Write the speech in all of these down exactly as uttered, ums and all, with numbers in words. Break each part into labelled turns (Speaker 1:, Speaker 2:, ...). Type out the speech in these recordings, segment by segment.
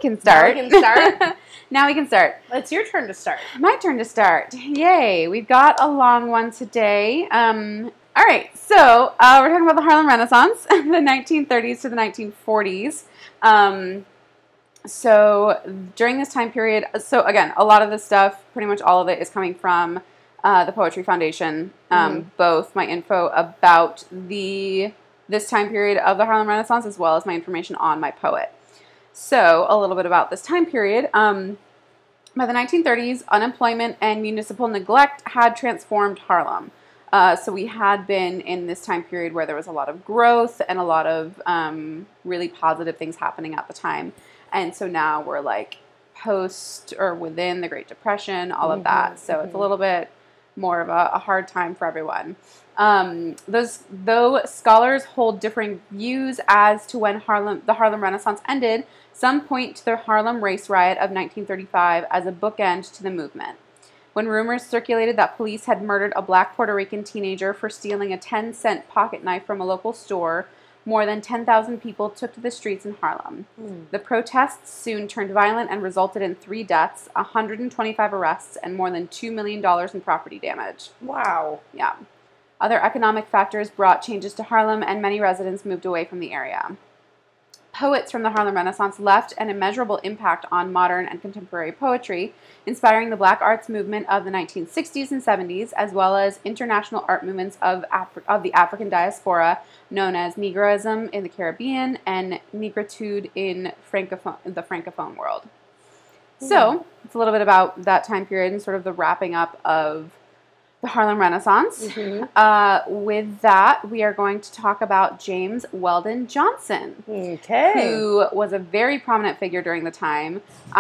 Speaker 1: can start.
Speaker 2: Now we can start?
Speaker 1: Now we can start.
Speaker 2: It's your turn to start.
Speaker 1: My turn to start. Yay. We've got a long one today. Um, all right. So uh, we're talking about the Harlem Renaissance, the nineteen thirties to the nineteen forties. Um, so during this time period, so again, a lot of this stuff, pretty much all of it is coming from uh, the Poetry Foundation. Um, mm-hmm. Both my info about the this time period of the Harlem Renaissance as well as my information on my poet. So a little bit about this time period. Um, by the nineteen thirties, unemployment and municipal neglect had transformed Harlem. Uh, so we had been in this time period where there was a lot of growth and a lot of um, really positive things happening at the time. And so now we're like post or within the Great Depression, all of that. Mm-hmm. So mm-hmm. it's a little bit more of a, a hard time for everyone. Um, those, though scholars hold differing views as to when Harlem, the Harlem Renaissance ended, some point to the Harlem Race Riot of nineteen thirty-five as a bookend to the movement. When rumors circulated that police had murdered a black Puerto Rican teenager for stealing a ten cent pocket knife from a local store, more than ten thousand people took to the streets in Harlem. Mm. The protests soon turned violent and resulted in three deaths, one hundred twenty-five arrests, and more than two million dollars in property damage.
Speaker 2: Wow.
Speaker 1: Yeah. Other economic factors brought changes to Harlem, and many residents moved away from the area. Poets from the Harlem Renaissance left an immeasurable impact on modern and contemporary poetry, inspiring the black arts movement of the nineteen sixties and seventies, as well as international art movements of, Afri- of the African diaspora, known as Negroism in the Caribbean and Negritude in Francophone, the Francophone world. Mm. So, it's a little bit about that time period and sort of the wrapping up of the Harlem Renaissance. Mm-hmm. Uh, with that, we are going to talk about James Weldon Johnson,
Speaker 2: okay.
Speaker 1: who was a very prominent figure during the time.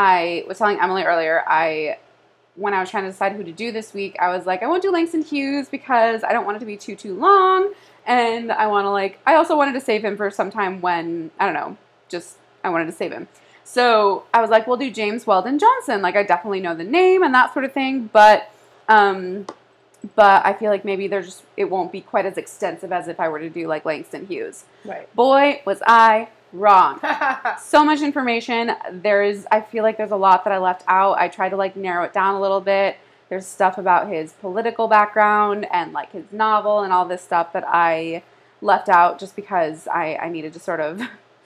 Speaker 1: I was telling Emily earlier, I when I was trying to decide who to do this week, I was like, I won't do Langston Hughes because I don't want it to be too, too long, and I want to, like, I also wanted to save him for some time when, I don't know, just, I wanted to save him. So I was like, we'll do James Weldon Johnson. Like, I definitely know the name and that sort of thing, but, um... But I feel like maybe there's just, it won't be quite as extensive as if I were to do like Langston Hughes.
Speaker 2: Right.
Speaker 1: Boy, was I wrong. So much information. There's, I feel like there's a lot that I left out. I tried to like narrow it down a little bit. There's stuff about his political background and like his novel and all this stuff that I left out just because I, I needed to sort of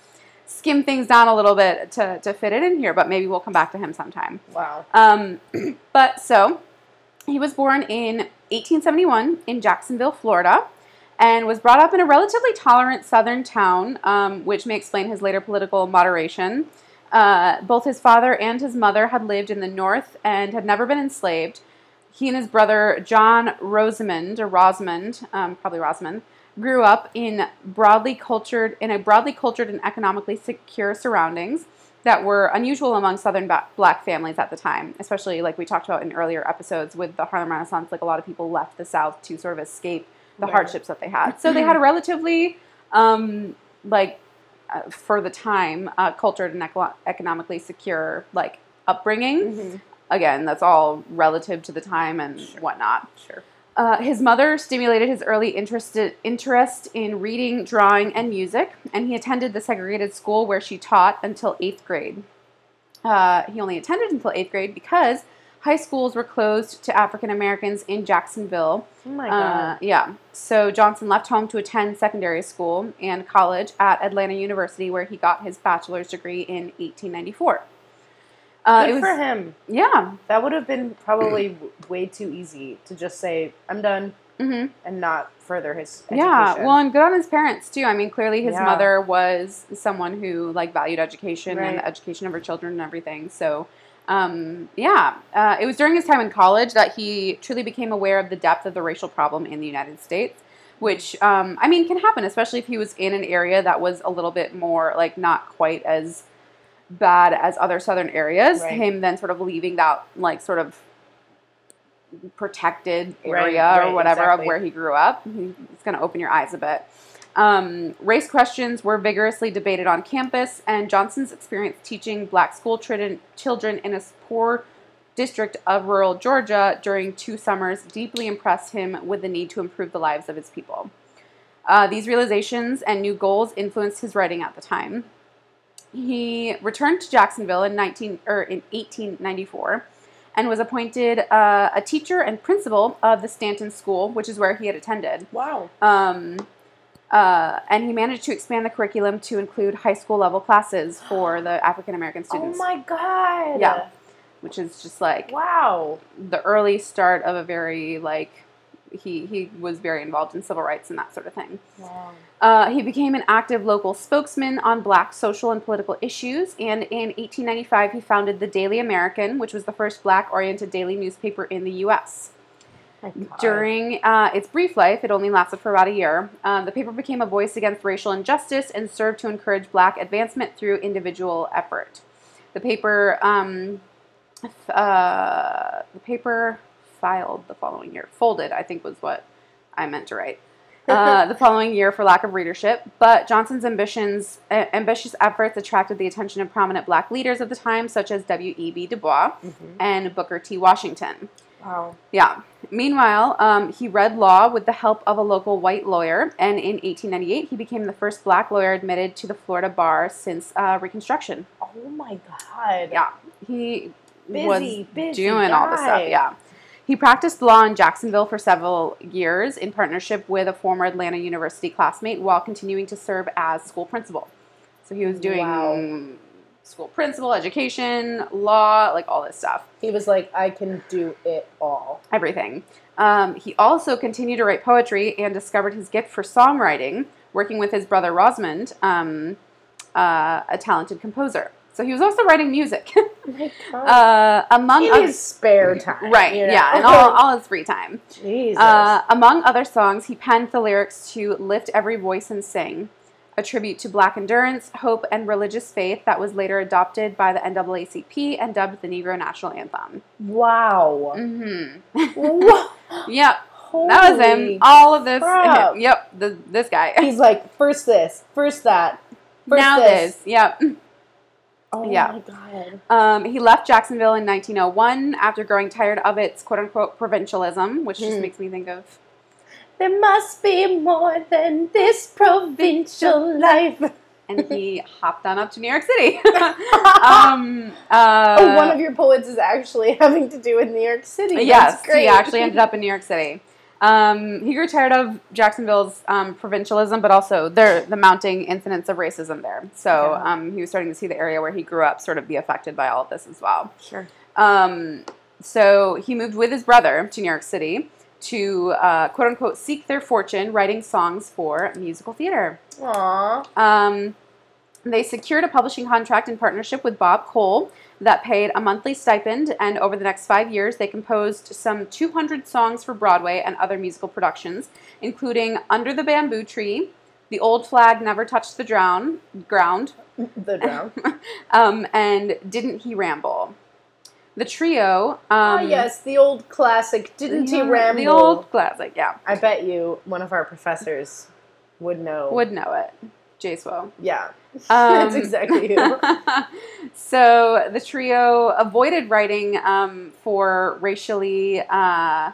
Speaker 1: skim things down a little bit to, to fit it in here. But maybe we'll come back to him sometime.
Speaker 2: Wow.
Speaker 1: Um, but so he was born in eighteen seventy-one in Jacksonville, Florida, and was brought up in a relatively tolerant southern town, um, which may explain his later political moderation. Uh, both his father and his mother had lived in the North and had never been enslaved. He and his brother, John Rosamond, or Rosamond, um, probably Rosamond, grew up in broadly cultured, in a broadly cultured and economically secure surroundings that were unusual among Southern black families at the time, especially like we talked about in earlier episodes with the Harlem Renaissance. Like a lot of people left the South to sort of escape the right. hardships that they had. So they had a relatively, um, like, uh, for the time, uh, cultured and eco- economically secure, like, upbringing. Mm-hmm. Again, that's all relative to the time and sure. whatnot.
Speaker 2: Sure.
Speaker 1: Uh, his mother stimulated his early interest, interest in reading, drawing, and music, and he attended the segregated school where she taught until eighth grade. Uh, he only attended until eighth grade because high schools were closed to African Americans in Jacksonville.
Speaker 2: Oh my God.
Speaker 1: Uh, yeah. So Johnson left home to attend secondary school and college at Atlanta University, where he got his bachelor's degree in eighteen ninety-four.
Speaker 2: Uh, Good it was, for him.
Speaker 1: Yeah.
Speaker 2: That would have been probably way too easy to just say, I'm done, mm-hmm. and not further his education.
Speaker 1: Yeah, well, and good on his parents, too. I mean, clearly his
Speaker 2: yeah.
Speaker 1: mother was someone who, like, valued education
Speaker 2: right.
Speaker 1: and the education of her children and everything. So, um, yeah. Uh, it was during his time in college that he truly became aware of the depth of the racial problem in the United States, which, um, I mean, can happen, especially if he was in an area that was a little bit more, like, not quite as bad as other southern areas. Right. Him then sort of leaving that, like, sort of protected area
Speaker 2: right, right,
Speaker 1: or whatever
Speaker 2: exactly.
Speaker 1: of where he grew up. It's going to open your eyes a bit. Um, race questions were vigorously debated on campus, and Johnson's experience teaching black school tr- children in a poor district of rural Georgia during two summers deeply impressed him with the need to improve the lives of his people. Uh, these realizations and new goals influenced his writing at the time. He returned to Jacksonville in nineteen or in eighteen ninety-four, and was appointed uh, a teacher and principal of the Stanton School, which is where he had attended.
Speaker 2: Wow.
Speaker 1: Um, uh, and he managed to expand the curriculum to include high school level classes for the African American students.
Speaker 2: Oh my God.
Speaker 1: Yeah. Which is just like
Speaker 2: wow,
Speaker 1: the early start of a very like he he was very involved in civil rights and that sort of thing.
Speaker 2: Wow.
Speaker 1: Uh, he became an active local spokesman on black social and political issues, and in eighteen ninety-five he founded the Daily American, which was the first black-oriented daily newspaper in the U S During uh, its brief life, it only lasted for about a year, um, the paper became a voice against racial injustice and served to encourage black advancement through individual effort. The paper, um, uh, the paper filed the following year. Folded, I think was what I meant to write. Uh, the following year for lack of readership, but Johnson's ambitions, uh, ambitious efforts attracted the attention of prominent black leaders of the time, such as W E B Du Bois mm-hmm. and Booker T. Washington.
Speaker 2: Wow.
Speaker 1: Yeah. Meanwhile, um, he read law with the help of a local white lawyer, and in eighteen ninety-eight, he became the first black lawyer admitted to the Florida bar since uh, Reconstruction.
Speaker 2: Oh my God.
Speaker 1: Yeah. He
Speaker 2: busy,
Speaker 1: was
Speaker 2: busy
Speaker 1: doing
Speaker 2: guy.
Speaker 1: all this stuff. Yeah. He practiced law in Jacksonville for several years in partnership with a former Atlanta University classmate while continuing to serve as school principal. So he was doing
Speaker 2: wow.
Speaker 1: school principal, education, law, like all this stuff.
Speaker 2: He was like, I can do it all.
Speaker 1: Everything. Um, he also continued to write poetry and discovered his gift for songwriting, working with his brother Rosamond, um, uh, a talented composer. So he was also writing music.
Speaker 2: Oh my God.
Speaker 1: Uh, among
Speaker 2: in
Speaker 1: other,
Speaker 2: his spare time.
Speaker 1: Right,
Speaker 2: you know?
Speaker 1: yeah, and all, all his free time.
Speaker 2: Jesus.
Speaker 1: Uh, among other songs, he penned the lyrics to Lift Every Voice and Sing, a tribute to black endurance, hope, and religious faith that was later adopted by the N double A C P and dubbed the Negro National Anthem.
Speaker 2: Wow.
Speaker 1: Mm-hmm. Yep.
Speaker 2: Holy
Speaker 1: that was him. All of this.
Speaker 2: crap.
Speaker 1: Yep, the, this guy.
Speaker 2: He's like, first this, first that, first
Speaker 1: now
Speaker 2: this.
Speaker 1: this. Yep.
Speaker 2: Oh
Speaker 1: yeah.
Speaker 2: my God.
Speaker 1: Um, he left Jacksonville in nineteen oh one after growing tired of its quote-unquote provincialism, which just
Speaker 2: Hmm.
Speaker 1: makes me think of...
Speaker 2: There must be more than this provincial life.
Speaker 1: And he hopped on up to New York City. um, uh,
Speaker 2: oh, one of your poets is actually having to do with New York City. That's
Speaker 1: yes,
Speaker 2: great.
Speaker 1: he actually ended up in New York City. Um, he grew tired of Jacksonville's um, provincialism, but also their, the mounting incidents of racism there. So
Speaker 2: Yeah.
Speaker 1: um, he was starting to see the area where he grew up sort of be affected by all of this as well.
Speaker 2: Sure.
Speaker 1: Um, so he moved with his brother to New York City to, uh, quote-unquote, seek their fortune writing songs for musical theater.
Speaker 2: Aww.
Speaker 1: Um, they secured a publishing contract in partnership with Bob Cole that paid a monthly stipend, and over the next five years, they composed some two hundred songs for Broadway and other musical productions, including Under the Bamboo Tree, The Old Flag Never Touched the drown, Ground,
Speaker 2: The drown.
Speaker 1: um, and Didn't He Ramble? The trio... Um,
Speaker 2: oh, yes, the old classic, Didn't He
Speaker 1: yeah,
Speaker 2: Ramble?
Speaker 1: The old classic, yeah.
Speaker 2: I bet you one of our professors would know.
Speaker 1: Would know it. J-Swo.
Speaker 2: Yeah.
Speaker 1: Um,
Speaker 2: That's exactly who.
Speaker 1: So the trio avoided writing um, for racially... Uh,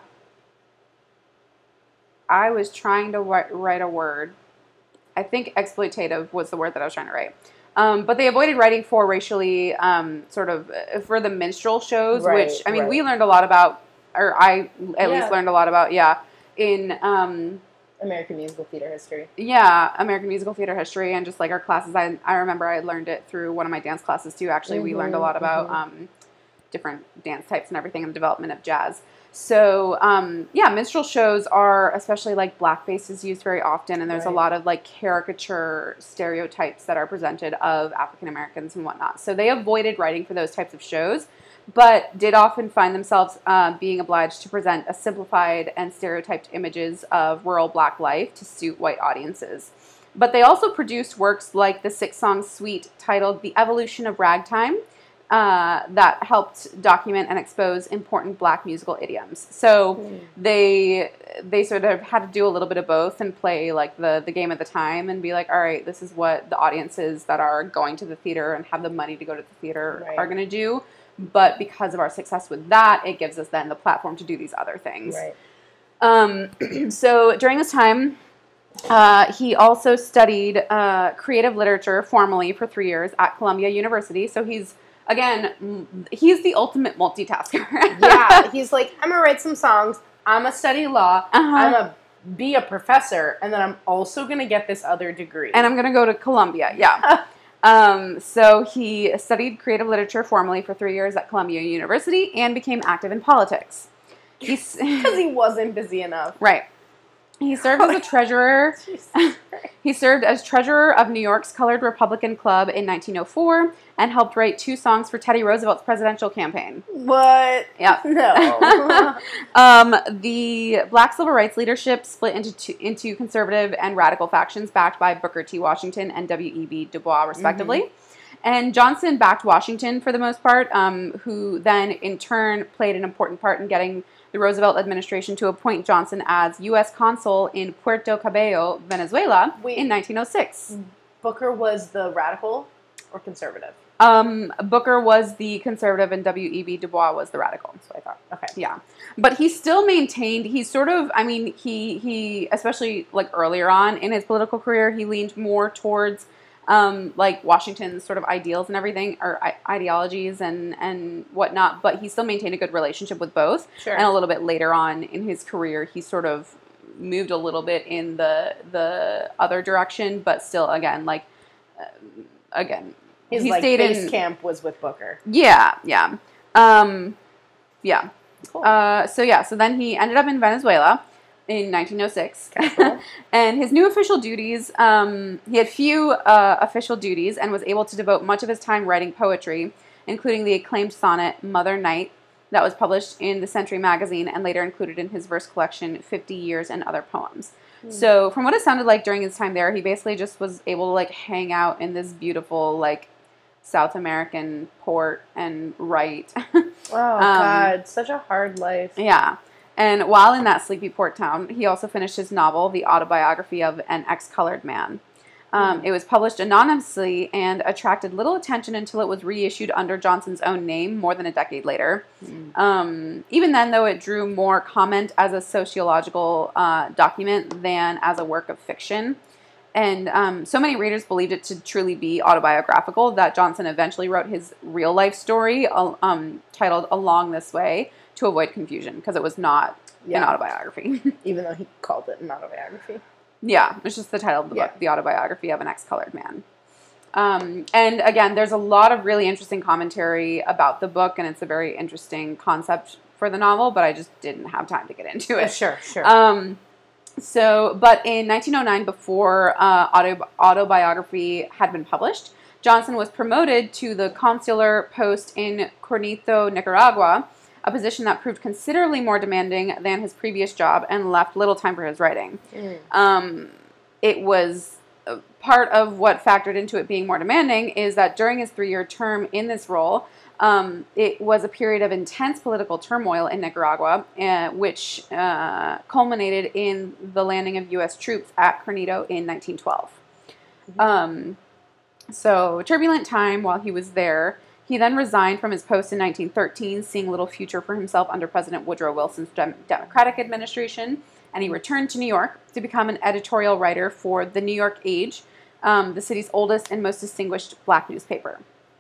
Speaker 1: I was trying to write, write a word. I think exploitative was the word that I was trying to write. Um, but they avoided writing for racially um, sort of... Uh, for the minstrel shows,
Speaker 2: Right,
Speaker 1: which, I mean,
Speaker 2: right.
Speaker 1: we learned a lot about... Or I at
Speaker 2: Yeah.
Speaker 1: least learned a lot about, yeah, in... Um,
Speaker 2: American musical theater history.
Speaker 1: Yeah, American musical theater history and just like our classes. I I remember I learned it through one of my dance classes too. Actually, we learned a lot about
Speaker 2: mhm.
Speaker 1: um, different dance types and everything and the development of jazz. So um, yeah, minstrel shows are, especially like blackface is used very often, and there's
Speaker 2: Right.
Speaker 1: a lot of like caricature stereotypes that are presented of African Americans and whatnot. So they avoided writing for those types of shows, but did often find themselves uh, being obliged to present a simplified and stereotyped images of rural black life to suit white audiences. But they also produced works like the six-song suite titled The Evolution of Ragtime uh, that helped document and expose important black musical idioms. So
Speaker 2: Mm.
Speaker 1: they they sort of had to do a little bit of both and play like the, the game of the time and be like, all right, this is what the audiences that are going to the theater and have the money to go to the theater
Speaker 2: Right.
Speaker 1: are going to do. But because of our success with that, it gives us then the platform to do these other things.
Speaker 2: Right.
Speaker 1: Um, so during this time, Uh, he also studied uh, creative literature formally for three years at Columbia University. So he's, again, he's the ultimate multitasker.
Speaker 2: Yeah, he's like, I'm going to write some songs. I'm going to study law. Uh-huh. I'm going to be a professor. And then I'm also going to get this other degree.
Speaker 1: And I'm going to go to Columbia, yeah. um, so he studied creative literature formally for three years at Columbia University and became active in politics.
Speaker 2: Because he wasn't busy enough.
Speaker 1: Right. He served as a treasurer. He served as treasurer of New York's Colored Republican Club in nineteen oh four and helped write two songs for Teddy Roosevelt's presidential campaign.
Speaker 2: What?
Speaker 1: Yeah.
Speaker 2: No.
Speaker 1: um, the Black civil rights leadership split into two, into conservative and radical factions backed by Booker T. Washington and W E B Du Bois, respectively. Mm-hmm. And Johnson backed Washington for the most part, um, who then in turn played an important part in getting the Roosevelt administration to appoint Johnson as U S consul in Puerto Cabello, Venezuela, Wait, in nineteen oh six.
Speaker 2: Booker was the radical or conservative?
Speaker 1: Um, Booker was the conservative and W E B Du Bois was the radical.
Speaker 2: That's what I thought. Okay.
Speaker 1: Yeah. But he still maintained, he's sort of, I mean, he, he especially like earlier on in his political career, he leaned more towards Um, like Washington's sort of ideals and everything, or I- ideologies and, and whatnot, but he still maintained a good relationship with both.
Speaker 2: Sure.
Speaker 1: And a little bit later on in his career, he sort of moved a little bit in the the other direction, but still, again, like, uh, again,
Speaker 2: his
Speaker 1: he
Speaker 2: like
Speaker 1: stayed
Speaker 2: base
Speaker 1: in,
Speaker 2: camp was with Booker.
Speaker 1: Yeah, yeah, um, yeah.
Speaker 2: Cool.
Speaker 1: Uh, so yeah, so then he ended up in Venezuela in nineteen oh six. And his new official duties, um, he had few uh, official duties and was able to devote much of his time writing poetry, including the acclaimed sonnet Mother Night that was published in the Century magazine and later included in his verse collection fifty years and Other Poems. Mm. So from what it sounded like during his time there, he basically just was able to like hang out in this beautiful like South American port and write.
Speaker 2: Oh, um, God, such a hard life.
Speaker 1: Yeah. And while in that sleepy port town, he also finished his novel, The Autobiography of an Ex-Colored Man. Um, mm. It was published anonymously and attracted little attention until it was reissued under Johnson's own name more than a decade later. Mm. Um, even then, though, it drew more comment as a sociological uh, document than as a work of fiction. And um, so many readers believed it to truly be autobiographical that Johnson eventually wrote his real-life story um, titled Along This Way, to avoid confusion, because it was not yeah. an autobiography.
Speaker 2: Even though he called it an autobiography.
Speaker 1: Yeah, it's just the title of the
Speaker 2: yeah.
Speaker 1: book, The Autobiography of an Ex-Colored Man. Um, and again, there's a lot of really interesting commentary about the book, and it's a very interesting concept for the novel, but I just didn't have time to get into it.
Speaker 2: Yeah, sure, sure.
Speaker 1: Um, so, but in nineteen oh nine, before uh, auto, autobiography had been published, Johnson was promoted to the consular post in Cornito, Nicaragua, a position that proved considerably more demanding than his previous job and left little time for his writing. Mm. Um, it was uh, part of what factored into it being more demanding is that during his three-year term in this role, um, it was a period of intense political turmoil in Nicaragua, uh, which uh, culminated in the landing of U S troops at Cornito in nineteen twelve. Mm-hmm. Um, so, turbulent time while he was there. He then resigned from his post in nineteen thirteen, seeing little future for himself under President Woodrow Wilson's dem- Democratic administration, and he returned to New York to become an editorial writer for the New York Age, um, the city's oldest and most distinguished black newspaper.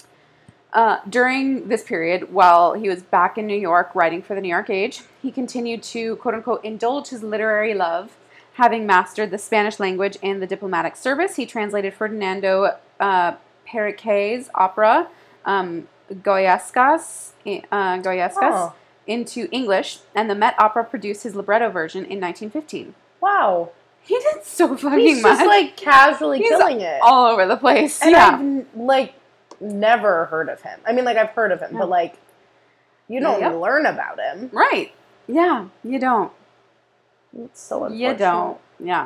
Speaker 1: Uh, during this period, while he was back in New York writing for the New York Age, he continued to, quote-unquote, indulge his literary love. Having mastered the Spanish language and the diplomatic service, he translated Ferdinando uh, Periquet's opera, Um, Goyescas, uh, Goyescas
Speaker 2: oh.
Speaker 1: into English, and the Met Opera produced his libretto version in nineteen fifteen.
Speaker 2: Wow.
Speaker 1: He did so fucking
Speaker 2: He's
Speaker 1: much.
Speaker 2: He's just, like, casually
Speaker 1: He's
Speaker 2: killing it.
Speaker 1: all over the place.
Speaker 2: And
Speaker 1: yeah.
Speaker 2: I've, like, never heard of him. I mean, like, I've heard of him, yeah. but, like, you don't yep. learn about him.
Speaker 1: Right. Yeah, you don't.
Speaker 2: It's so unfortunate.
Speaker 1: You don't. Yeah.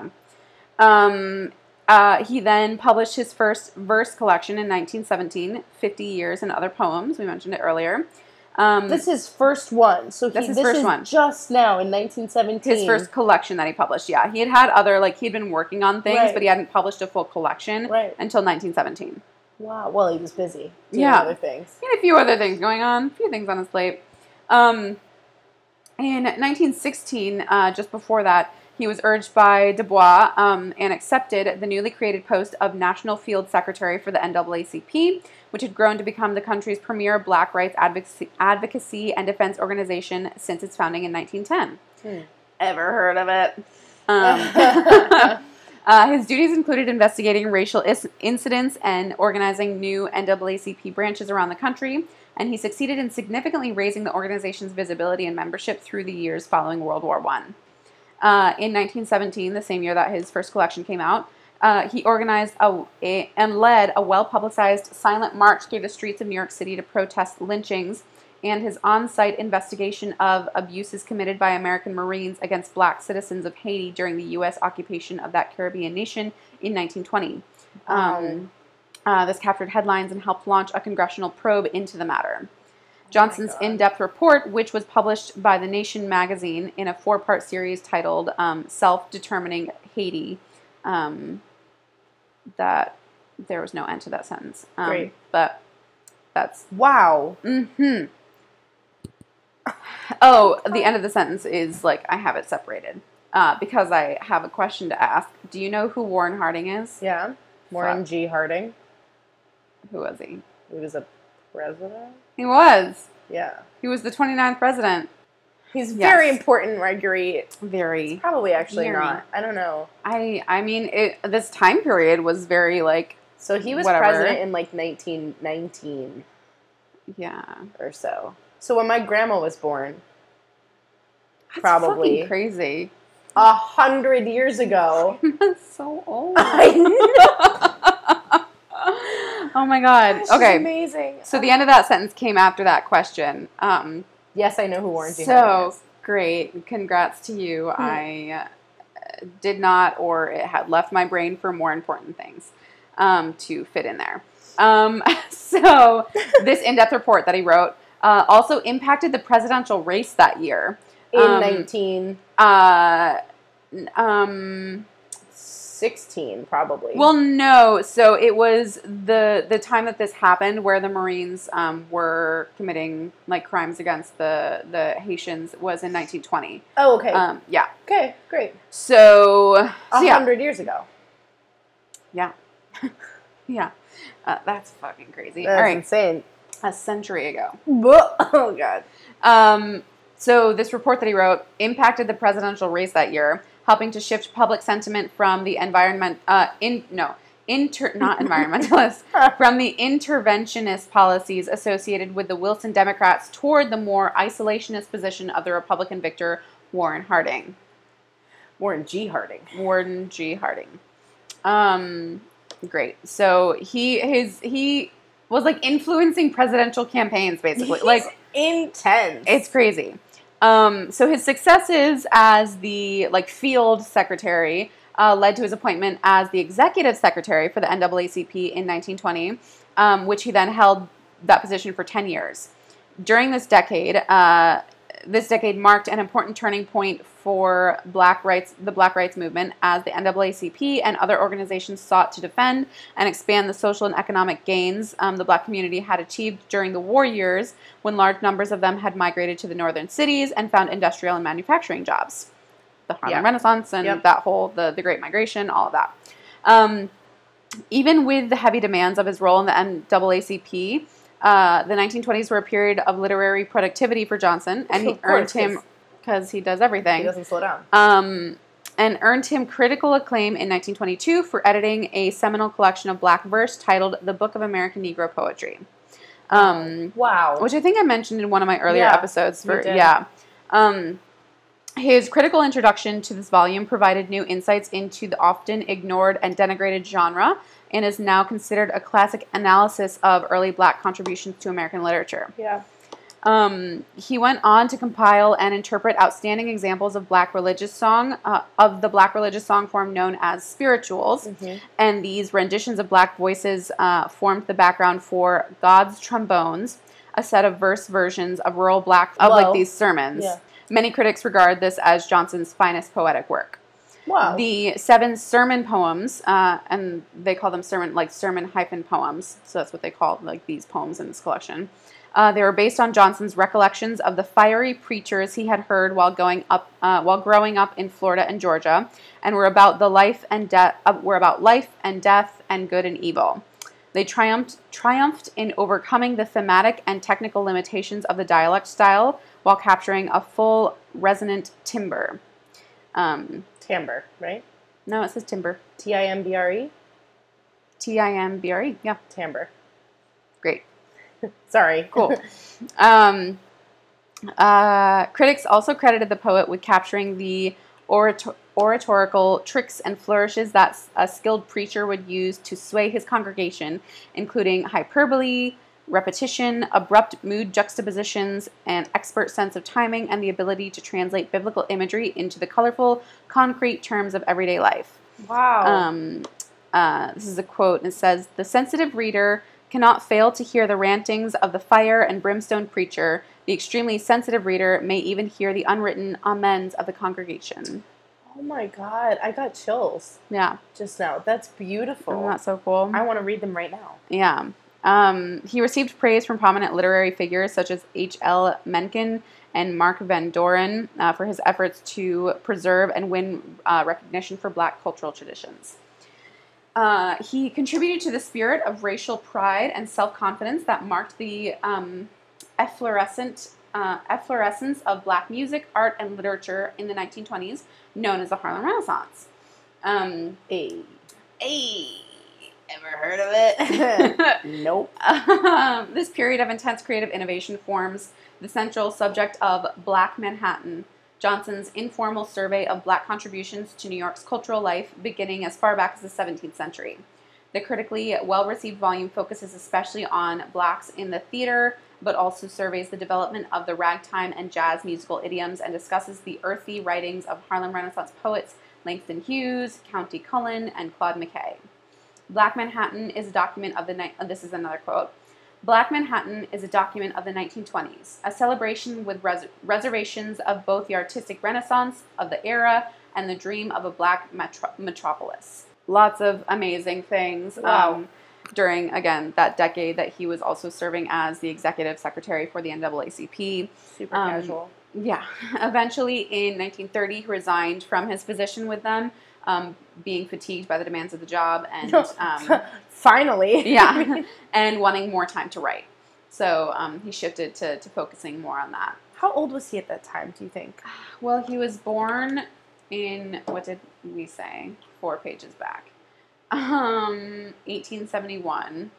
Speaker 1: Um... Uh, he then published his first verse collection in nineteen seventeen, fifty Years and Other Poems. We mentioned it earlier. Um,
Speaker 2: this is his first one. So he,
Speaker 1: this,
Speaker 2: this
Speaker 1: first
Speaker 2: is
Speaker 1: one.
Speaker 2: just now in nineteen seventeen.
Speaker 1: His first collection that he published, yeah. He had had other, like, he'd been working on things,
Speaker 2: right.
Speaker 1: but he hadn't published a full collection
Speaker 2: right.
Speaker 1: until nineteen seventeen.
Speaker 2: Wow. Well, he was busy doing
Speaker 1: yeah.
Speaker 2: other things.
Speaker 1: He had a few other things going on, a few things on his plate. Um, in nineteen sixteen, uh, just before that, He was urged by Du Bois um, and accepted the newly created post of National Field Secretary for the N double A C P, which had grown to become the country's premier black rights advocacy, advocacy and defense organization since its founding in nineteen ten.
Speaker 2: Hmm.
Speaker 1: Ever heard of it? Um, uh, his duties included investigating racial is- incidents and organizing new N double A C P branches around the country, and he succeeded in significantly raising the organization's visibility and membership through the years following World War One. Uh, in nineteen seventeen, the same year that his first collection came out, uh, he organized a, a, and led a well-publicized silent march through the streets of New York City to protest lynchings and his on-site investigation of abuses committed by American Marines against black citizens of Haiti during the U S occupation of that Caribbean nation in nineteen twenty. Um, uh, this captured headlines and helped launch a congressional probe into the matter. Johnson's
Speaker 2: Oh
Speaker 1: in-depth report, which was published by The Nation magazine in a four-part series titled um, Self-Determining Haiti, um, that there was no end to that sentence. Um,
Speaker 2: Great.
Speaker 1: But that's...
Speaker 2: Wow.
Speaker 1: Mm-hmm. Oh, the end of the sentence is, like, I have it separated. Uh, because I have a question to ask. Do you know who Warren Harding is?
Speaker 2: Yeah. Warren G. Harding.
Speaker 1: Who was he?
Speaker 2: He was a president?
Speaker 1: He was.
Speaker 2: Yeah.
Speaker 1: He was the twenty-ninth president.
Speaker 2: He's
Speaker 1: Yes.
Speaker 2: very important, Gregory.
Speaker 1: Very.
Speaker 2: Probably actually
Speaker 1: Very.
Speaker 2: not. I don't know.
Speaker 1: I I mean, it, this time period was very, like,
Speaker 2: So he was
Speaker 1: Whatever.
Speaker 2: president in like nineteen nineteen
Speaker 1: yeah.
Speaker 2: or so. So when my grandma was born,
Speaker 1: That's
Speaker 2: Probably.
Speaker 1: fucking crazy.
Speaker 2: a hundred years ago.
Speaker 1: That's so old.
Speaker 2: I know.
Speaker 1: Oh my god.
Speaker 2: She's
Speaker 1: Okay.
Speaker 2: amazing.
Speaker 1: So the end of that sentence came after that question. Um,
Speaker 2: Yes, I know who Warren G. Harding
Speaker 1: so
Speaker 2: is.
Speaker 1: great. Congrats to you.
Speaker 2: Hmm.
Speaker 1: I uh, did not, or it had left my brain for more important things um, to fit in there. Um, so this in-depth report that he wrote uh, also impacted the presidential race that year.
Speaker 2: In
Speaker 1: Um,
Speaker 2: nineteen
Speaker 1: Uh, n- um,
Speaker 2: sixteen, probably.
Speaker 1: well, no. So it was the the time that this happened, where the Marines um, were committing like crimes against the the Haitians, was in nineteen twenty.
Speaker 2: oh, okay.
Speaker 1: Um, yeah.
Speaker 2: okay, great.
Speaker 1: So,
Speaker 2: A
Speaker 1: so yeah,
Speaker 2: hundred years ago.
Speaker 1: yeah, yeah. Uh, that's fucking crazy.
Speaker 2: That's
Speaker 1: All right,
Speaker 2: insane.
Speaker 1: a century ago.
Speaker 2: Oh, God.
Speaker 1: Um, so this report that he wrote impacted the presidential race that year, helping to shift public sentiment from the environment, uh, in no, inter, not environmentalists, from the interventionist policies associated with the Wilson Democrats toward the more isolationist position of the Republican victor Warren Harding.
Speaker 2: Warren G. Harding.
Speaker 1: Warren G. Harding. Um, great. So he his he was like influencing presidential campaigns, basically.
Speaker 2: He's
Speaker 1: like
Speaker 2: intense.
Speaker 1: it's crazy. Um, so his successes as the like field secretary uh, led to his appointment as the executive secretary for the N double A C P in nineteen twenty, um, which he then held that position for ten years. During this decade, uh, this decade marked an important turning point for Black rights, the Black rights movement, as the N double A C P and other organizations sought to defend and expand the social and economic gains um, the Black community had achieved during the war years, when large numbers of them had migrated to the northern cities and found industrial and manufacturing jobs. The Harlem
Speaker 2: Yeah.
Speaker 1: Renaissance and
Speaker 2: Yep.
Speaker 1: that whole, the, the Great Migration, all of that. Um, even with the heavy demands of his role in the N double A C P, uh, the nineteen twenties were a period of literary productivity for Johnson, and he
Speaker 2: Of course,
Speaker 1: earned him, because he does everything.
Speaker 2: He doesn't slow down.
Speaker 1: Um, and earned him critical acclaim in nineteen twenty-two for editing a seminal collection of Black verse titled The Book of American Negro Poetry. Um,
Speaker 2: Wow.
Speaker 1: which I think I mentioned in one of my earlier
Speaker 2: Yeah,
Speaker 1: episodes. For
Speaker 2: you did.
Speaker 1: yeah, um, his critical introduction to this volume provided new insights into the often ignored and denigrated genre, and is now considered a classic analysis of early Black contributions to American literature.
Speaker 2: Yeah.
Speaker 1: Um, he went on to compile and interpret outstanding examples of Black religious song, uh, of the Black religious song form known as spirituals,
Speaker 2: Mhm.
Speaker 1: and these renditions of Black voices uh, formed the background for God's Trombones, a set of verse versions of rural Black of
Speaker 2: Whoa.
Speaker 1: like these sermons.
Speaker 2: Yeah.
Speaker 1: Many critics regard this as Johnson's finest poetic work.
Speaker 2: Wow.
Speaker 1: The seven sermon poems, uh, and they call them sermon, like sermon hyphen poems. So that's what they call like these poems in this collection. Uh, they were based on Johnson's recollections of the fiery preachers he had heard while going up, uh, while growing up in Florida and Georgia, and were about the life and death. Uh, were about life and death and good and evil. They triumphed triumphed in overcoming the thematic and technical limitations of the dialect style while capturing a full resonant timbre. Um,
Speaker 2: Timbre, right?
Speaker 1: no, it says timbre.
Speaker 2: T I M B R E?
Speaker 1: T I M B R E. Yeah,
Speaker 2: Timbre.
Speaker 1: great.
Speaker 2: Sorry.
Speaker 1: Cool. um, uh, critics also credited the poet with capturing the orator- oratorical tricks and flourishes that a skilled preacher would use to sway his congregation, including hyperbole, repetition, abrupt mood juxtapositions, an expert sense of timing, and the ability to translate biblical imagery into the colorful, concrete terms of everyday life.
Speaker 2: Wow.
Speaker 1: Um, uh, this is a quote, and it says, "The sensitive reader cannot fail to hear the rantings of the fire and brimstone preacher. The extremely sensitive reader may even hear the unwritten amens of the congregation."
Speaker 2: Oh my God, I got chills
Speaker 1: Yeah.
Speaker 2: just now. That's beautiful.
Speaker 1: Isn't that so cool?
Speaker 2: I want to read them right now.
Speaker 1: Yeah. Um, he received praise from prominent literary figures such as H L Mencken and Mark Van Doren uh, for his efforts to preserve and win uh, recognition for black cultural traditions. Uh, he contributed to the spirit of racial pride and self-confidence that marked the um, efflorescent, uh, efflorescence of black music, art, and literature in the nineteen twenties, known as the Harlem Renaissance. Um,
Speaker 2: Hey.
Speaker 1: hey, ever heard of it?
Speaker 2: Nope.
Speaker 1: Um, this period of intense creative innovation forms the central subject of Black Manhattan, Johnson's informal survey of black contributions to New York's cultural life beginning as far back as the seventeenth century. The critically well-received volume focuses especially on blacks in the theater, but also surveys the development of the ragtime and jazz musical idioms and discusses the earthy writings of Harlem Renaissance poets Langston Hughes, Countee Cullen, and Claude McKay. Black Manhattan is a document of the ni- oh, this is another quote. Black Manhattan is a document of the nineteen twenties, a celebration with res- reservations of both the artistic renaissance of the era and the dream of a black metro- metropolis. Lots of amazing things.
Speaker 2: Wow.
Speaker 1: Um, during, again, that decade that he was also serving as the executive secretary for the N double A C P.
Speaker 2: Super
Speaker 1: Um,
Speaker 2: casual.
Speaker 1: Yeah. Eventually, in nineteen thirty, he resigned from his position with them, um, being fatigued by the demands of the job and um,
Speaker 2: finally,
Speaker 1: yeah, and wanting more time to write. So um, he shifted to, to focusing more on that.
Speaker 2: How old was he at that time, do you think?
Speaker 1: Well, he was born in, what did we say? Four pages back. Um, eighteen seventy-one.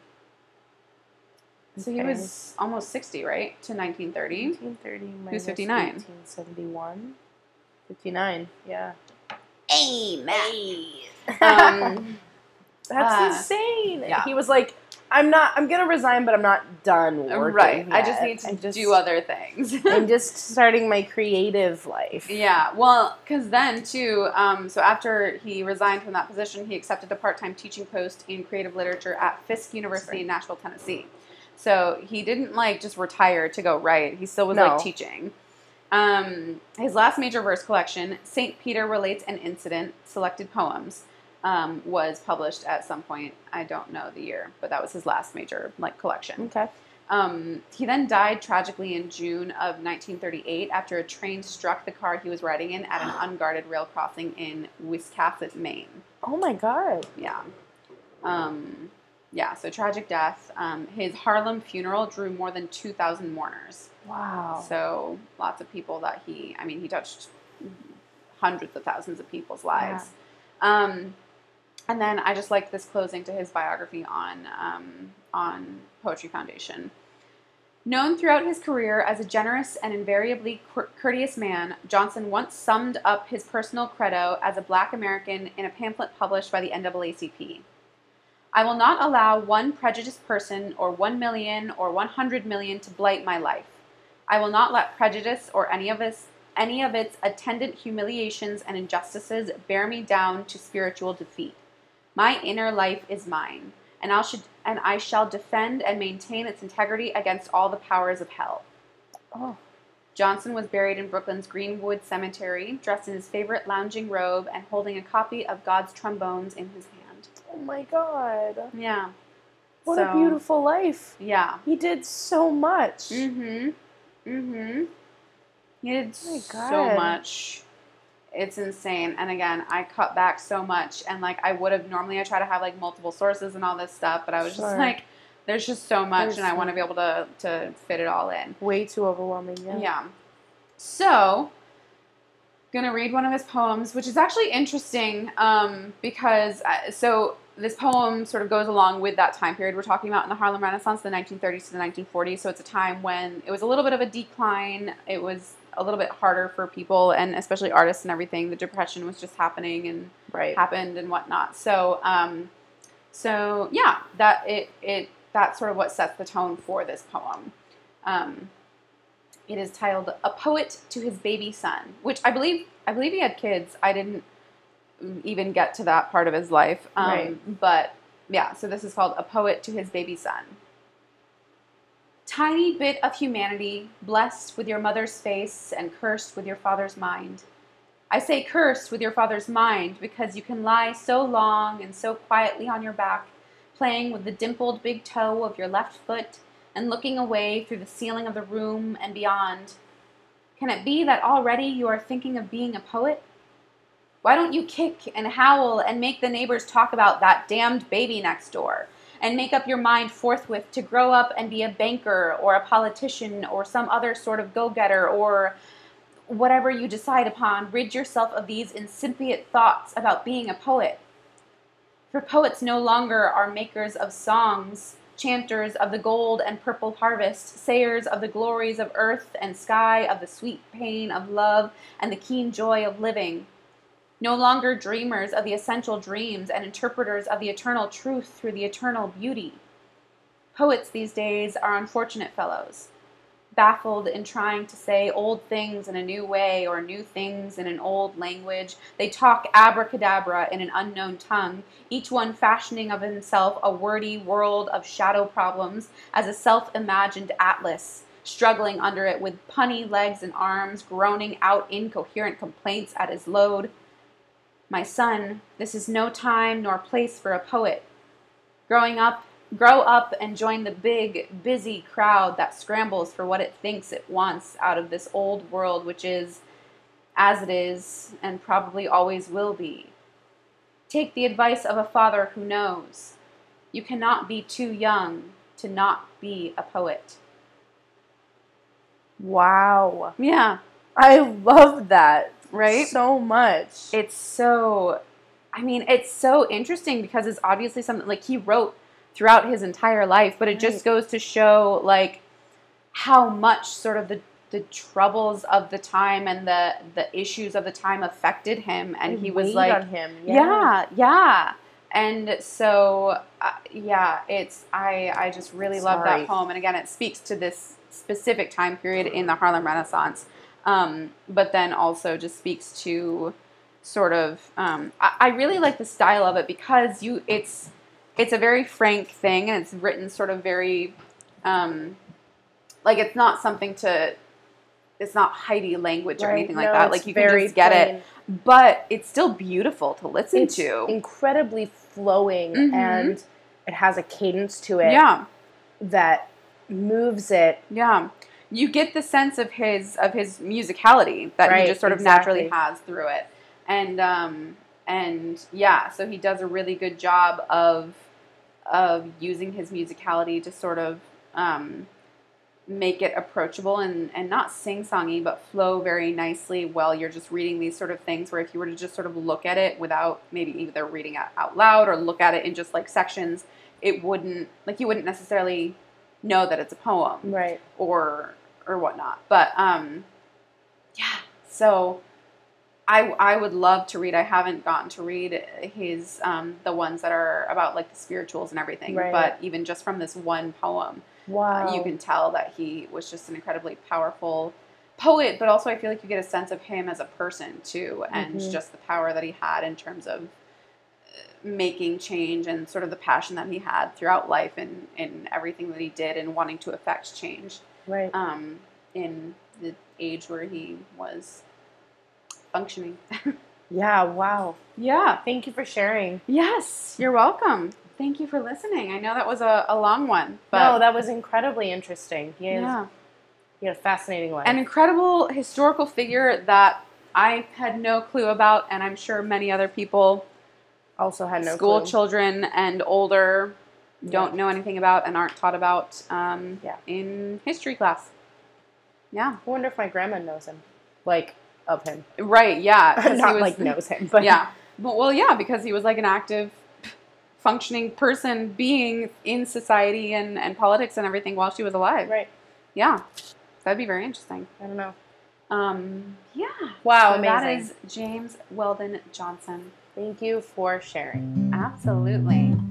Speaker 1: So he
Speaker 2: Okay.
Speaker 1: was almost sixty, right? To nineteen thirty.
Speaker 2: nineteen thirty minus
Speaker 1: He was fifty-nine.
Speaker 2: eighteen seventy-one. fifty-nine, yeah.
Speaker 1: Hey, Matt. Um,
Speaker 2: That's
Speaker 1: uh,
Speaker 2: insane.
Speaker 1: yeah.
Speaker 2: He was like, I'm not, I'm going to resign, but I'm not done working
Speaker 1: right. I
Speaker 2: yet.
Speaker 1: just need to
Speaker 2: I'm just,
Speaker 1: do other things.
Speaker 2: I'm just starting my creative life.
Speaker 1: Yeah, well, because then, too, um, so after he resigned from that position, he accepted a part-time teaching post in creative literature at Fisk University
Speaker 2: right.
Speaker 1: in Nashville, Tennessee. So he didn't, like, just retire to go write. He still was,
Speaker 2: No.
Speaker 1: like, teaching. Um, his last major verse collection, Saint Peter Relates an Incident, Selected Poems, um, was published at some point. I don't know the year, but that was his last major, like, collection.
Speaker 2: Okay.
Speaker 1: Um, he then died tragically in June of nineteen thirty-eight after a train struck the car he was riding in at an unguarded rail crossing in Wiscasset, Maine.
Speaker 2: Oh my God.
Speaker 1: Yeah. Um, yeah, so tragic death. Um, his Harlem funeral drew more than two thousand mourners.
Speaker 2: Wow.
Speaker 1: So lots of people that he, I mean, he touched hundreds of thousands of people's lives. Yeah. Um, and then I just liked this closing to his biography on um, on Poetry Foundation. Known throughout his career as a generous and invariably courteous man, Johnson once summed up his personal credo as a black American in a pamphlet published by the N double A C P. I will not allow one prejudiced person or one million or one hundred million to blight my life. I will not let prejudice or any of its, any of its attendant humiliations and injustices bear me down to spiritual defeat. My inner life is mine, and, I'll should, and I shall defend and maintain its integrity against all the powers of hell.
Speaker 2: Oh.
Speaker 1: Johnson was buried in Brooklyn's Greenwood Cemetery, dressed in his favorite lounging robe and holding a copy of God's Trombones in his hand.
Speaker 2: Oh my God.
Speaker 1: Yeah.
Speaker 2: What
Speaker 1: so,
Speaker 2: a beautiful life.
Speaker 1: Yeah.
Speaker 2: He did so much.
Speaker 1: Mm-hmm. Mm-hmm. He did
Speaker 2: Oh my
Speaker 1: so
Speaker 2: God.
Speaker 1: much. It's insane. And again, I cut back so much. And like I would have normally I try to have like multiple sources and all this stuff, but I was
Speaker 2: Sure.
Speaker 1: just like, there's just so much
Speaker 2: There's
Speaker 1: and I want to be able to to fit it all in.
Speaker 2: Way too overwhelming, yeah.
Speaker 1: Yeah. So gonna read one of his poems, which is actually interesting um, because I, so this poem sort of goes along with that time period we're talking about in the Harlem Renaissance, the nineteen thirties to the nineteen forties. So it's a time when it was a little bit of a decline. It was a little bit harder for people and especially artists and everything. The Depression was just happening and
Speaker 2: right.
Speaker 1: happened and whatnot. So, um, so yeah, that it it that's sort of what sets the tone for this poem. Um, It is titled "A Poet to His Baby Son," which I believe I believe he had kids. I didn't even get to that part of his life. Um,
Speaker 2: right.
Speaker 1: But yeah, so this is called "A Poet to His Baby Son." Tiny bit of humanity, blessed with your mother's face and cursed with your father's mind. I say cursed with your father's mind because you can lie so long and so quietly on your back, playing with the dimpled big toe of your left foot and looking away through the ceiling of the room and beyond. Can it be that already you are thinking of being a poet? Why don't you kick and howl and make the neighbors talk about that damned baby next door, and make up your mind forthwith to grow up and be a banker or a politician or some other sort of go-getter or whatever you decide upon? Rid yourself of these incipient thoughts about being a poet. For poets no longer are makers of songs, chanters of the gold and purple harvest, sayers of the glories of earth and sky, of the sweet pain of love and the keen joy of living. No longer dreamers of the essential dreams and interpreters of the eternal truth through the eternal beauty. Poets these days are unfortunate fellows, baffled in trying to say old things in a new way or new things in an old language. They talk abracadabra in an unknown tongue, each one fashioning of himself a wordy world of shadow problems as a self-imagined atlas, struggling under it with punny legs and arms, groaning out incoherent complaints at his load. My son, this is no time nor place for a poet. Growing up, grow up and join the big, busy crowd that scrambles for what it thinks it wants out of this old world, which is as it is and probably always will be. Take the advice of a father who knows. You cannot be too young to not be a poet.
Speaker 2: Wow.
Speaker 1: Yeah.
Speaker 2: I love that.
Speaker 1: Right?
Speaker 2: So much.
Speaker 1: It's so, I mean, it's so interesting because it's obviously something, like, he wrote throughout his entire life, but it
Speaker 2: right.
Speaker 1: just goes to show, like, how much sort of the, the troubles of the time and the, the issues of the time affected him, and
Speaker 2: it
Speaker 1: he was
Speaker 2: weighed
Speaker 1: like,
Speaker 2: on him. Yeah.
Speaker 1: yeah, yeah. And so, uh, yeah, it's, I, I just really love
Speaker 2: Sorry.
Speaker 1: that poem, and again, it speaks to this specific time period in the Harlem Renaissance. Um, but then also just speaks to sort of, um, I, I really like the style of it because you, it's, it's a very frank thing and it's written sort of very, um, like it's not something to, it's not Heidi language or
Speaker 2: right.
Speaker 1: anything like
Speaker 2: no,
Speaker 1: that. Like you can just get
Speaker 2: plain.
Speaker 1: it, but it's still beautiful to listen
Speaker 2: it's
Speaker 1: to.
Speaker 2: Incredibly flowing
Speaker 1: Mm-hmm.
Speaker 2: and it has a cadence to it.
Speaker 1: Yeah.
Speaker 2: That moves it.
Speaker 1: Yeah. You get the sense of his of his musicality that
Speaker 2: right,
Speaker 1: he just sort of
Speaker 2: exactly.
Speaker 1: naturally has through it, and um, and yeah, so he does a really good job of of using his musicality to sort of um, make it approachable and and not sing-songy, but flow very nicely while you're just reading these sort of things. Where if you were to just sort of look at it without maybe either reading it out loud or look at it in just like sections, it wouldn't like you wouldn't necessarily know that it's a poem,
Speaker 2: right?
Speaker 1: Or or whatnot. But, um, yeah, so I, I would love to read, I haven't gotten to read his, um, the ones that are about, like, the spirituals and everything,
Speaker 2: right.
Speaker 1: but even just from this one poem,
Speaker 2: wow.
Speaker 1: uh, you can tell that he was just an incredibly powerful poet, but also I feel like you get a sense of him as a person, too, and
Speaker 2: mm-hmm.
Speaker 1: just the power that he had in terms of making change and sort of the passion that he had throughout life and, and everything that he did and wanting to affect change.
Speaker 2: Right.
Speaker 1: Um, in the age where he was functioning.
Speaker 2: yeah, wow.
Speaker 1: Yeah.
Speaker 2: Thank you for sharing.
Speaker 1: Yes, you're welcome. thank you for listening. I know that was a, a long one. But
Speaker 2: no, that was incredibly interesting. He, has,
Speaker 1: yeah.
Speaker 2: he had a fascinating life.
Speaker 1: An incredible historical figure that I had no clue about, and I'm sure many other people,
Speaker 2: also had no
Speaker 1: school
Speaker 2: clue.
Speaker 1: children and older, don't
Speaker 2: Yeah.
Speaker 1: know anything about and aren't taught about um,
Speaker 2: Yeah.
Speaker 1: in history class. Yeah.
Speaker 2: I wonder if my grandma knows him. Like, of him.
Speaker 1: Right, yeah. 'cause
Speaker 2: Not
Speaker 1: he was,
Speaker 2: like knows him, but
Speaker 1: yeah. But, well, yeah, because he was like an active, functioning person being in society and, and politics and everything while she was alive.
Speaker 2: Right.
Speaker 1: Yeah. That'd be very interesting.
Speaker 2: I don't know.
Speaker 1: Um, yeah.
Speaker 2: Wow,
Speaker 1: so
Speaker 2: amazing.
Speaker 1: That is James Weldon Johnson.
Speaker 2: Thank you for sharing.
Speaker 1: Absolutely.